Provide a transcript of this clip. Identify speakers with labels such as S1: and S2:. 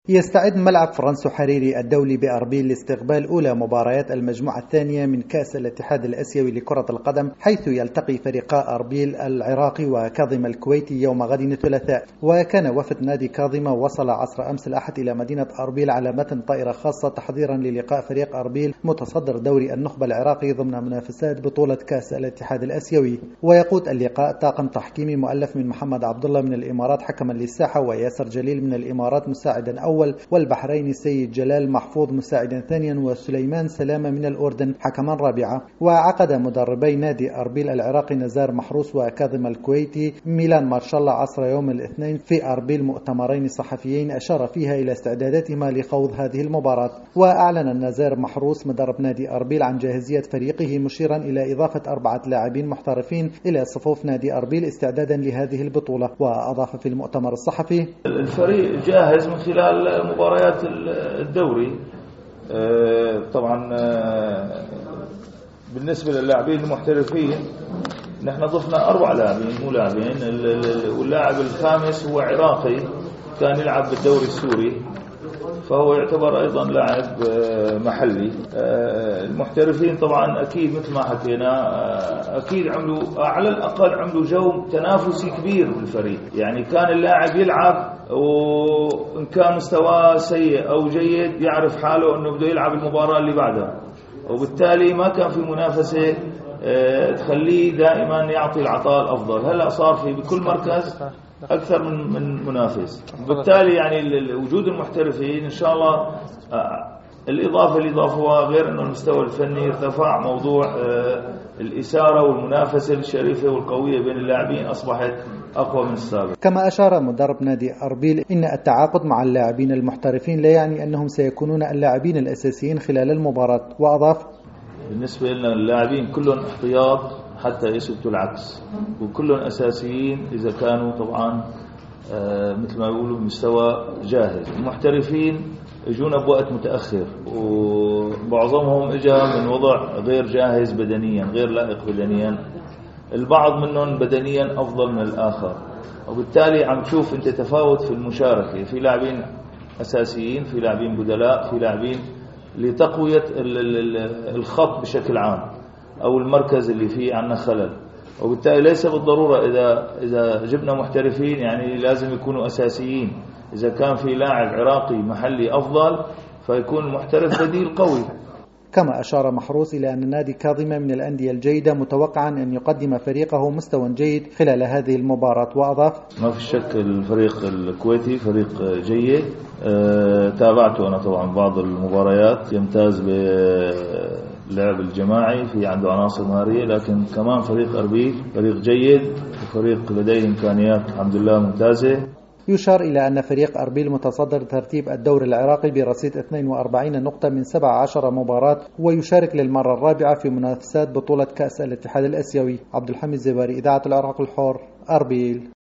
S1: يستعد ملعب فرانسو حريري الدولي بأربيل لاستقبال أولى مباريات المجموعة الثانية من كأس الاتحاد الآسيوي لكرة القدم، حيث يلتقي فريقا أربيل العراقي وكاظم الكويتي يوم غد الثلاثاء. وكان وفد نادي كاظم وصل عصر أمس الأحد إلى مدينة أربيل على متن طائرة خاصة تحضيرا للقاء فريق أربيل متصدر دوري النخبة العراقي ضمن منافسات بطولة كأس الاتحاد الآسيوي. ويقود اللقاء طاقم تحكيمي مؤلف من محمد عبد الله من الإمارات حكما للساحة، وياسر جليل من الإمارات مساعدا أول، والبحرين سيد جلال محفوظ مساعدا ثانيا، وسليمان سلامة من الأردن حكما رابعة. وعقد مدربي نادي أربيل العراقي نزار محروس وكاظم الكويتي ميلان مارشالله عصر يوم الاثنين في أربيل مؤتمرين صحفيين أشار فيها إلى استعداداتهما لخوض هذه المباراة. وأعلن نزار محروس مدرب نادي أربيل عن جاهزية فريقه، مشيرا إلى إضافة 4 لاعبين محترفين إلى صفوف نادي أربيل استعدادا لهذه البطولة. وأضاف في المؤتمر الصحفي:
S2: الفريق جاهز من خلال مباريات الدوري. طبعا بالنسبة للاعبين المحترفين نحن ضفنا 4 لاعبين مو لاعبين، واللاعب الخامس هو عراقي كان يلعب بالدوري السوري، فهو يعتبر أيضا لاعب محلي. المحترفين طبعا أكيد مثل ما حكينا أكيد عملوا على الأقل عملوا جو تنافسي كبير بالفريق، يعني كان اللاعب يلعب وإن كان مستواه سيء أو جيد يعرف حاله أنه بده يلعب المباراة اللي بعدها، وبالتالي ما كان في منافسة تخليه دائما يعطي العطاء الأفضل. هلأ صار في بكل مركز أكثر من منافس، بالتالي يعني وجود المحترفين إن شاء الله الإضافة اللي ضافوها غير أنه المستوى الفني ارتفع، موضوع الإثارة والمنافسة الشريفة والقوية بين اللاعبين أصبحت أقوى من السابق.
S1: كما أشار مدرب نادي أربيل إن التعاقد مع اللاعبين المحترفين لا يعني أنهم سيكونون اللاعبين الأساسيين خلال المباراة. وأضاف:
S2: بالنسبة لنا اللاعبين كلهم احتياط حتى يثبتوا العكس، وكلهم أساسيين إذا كانوا طبعا مثل ما يقولوا مستوى جاهز. المحترفين يجونا بوقت متأخر، ومعظمهم اجى من وضع غير جاهز بدنيا، غير لائق بدنيا، البعض منهم بدنيا أفضل من الآخر، وبالتالي عم تشوف أنت تفاوت في المشاركة، في لاعبين أساسيين، في لاعبين بدلاء، في لاعبين لتقوية الخط بشكل عام أو المركز اللي فيه عنا خلل. وبالتالي ليس بالضرورة إذا جبنا محترفين يعني لازم يكونوا أساسيين. إذا كان في لاعب عراقي محلي أفضل فيكون المحترف بديل قوي.
S1: كما أشار محروس إلى أن نادي كاظم من الأندية الجيدة، متوقعا أن يقدم فريقه مستوى جيد خلال هذه المباراة. وأضاف:
S2: ما في شك الفريق الكويتي فريق جيد، تابعته أنا طبعا بعض المباريات، يمتاز باللعب الجماعي، في عنده عناصر مهارية، لكن كمان فريق أربيل فريق جيد وفريق لديه إمكانيات الحمد لله ممتازة.
S1: يشار إلى أن فريق أربيل متصدر ترتيب الدوري العراقي برصيد 42 نقطة من 17 مباراة، ويشارك للمرة الرابعة في منافسات بطولة كأس الاتحاد الآسيوي. عبد الحميد زباري، إذاعة العراق الحر، أربيل.